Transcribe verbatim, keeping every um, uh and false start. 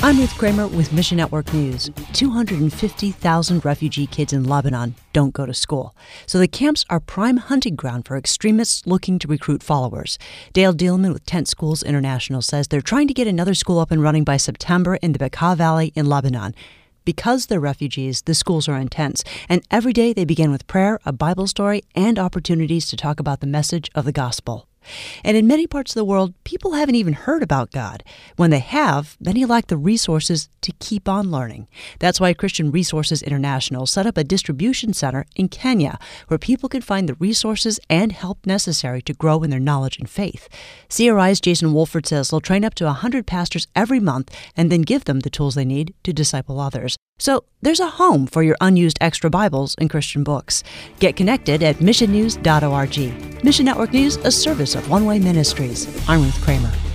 I'm Ruth Kramer with Mission Network News. two hundred fifty thousand refugee kids in Lebanon don't go to school, so the camps are prime hunting ground for extremists looking to recruit followers. Dale Dealman with Tent Schools International says they're trying to get another school up and running by September in the Bekaa Valley in Lebanon. Because they're refugees, the schools are intense, and every day they begin with prayer, a Bible story, and opportunities to talk about the message of the gospel. And in many parts of the world, people haven't even heard about God. When they have, many lack the resources to keep on learning. That's why Christian Resources International set up a distribution center in Kenya, where people can find the resources and help necessary to grow in their knowledge and faith. C R I's Jason Wolford says they'll train up to one hundred pastors every month and then give them the tools they need to disciple others. So there's a home for your unused extra Bibles and Christian books. Get connected at mission news dot org. Mission Network News, a service of One Way Ministries. I'm Ruth Kramer.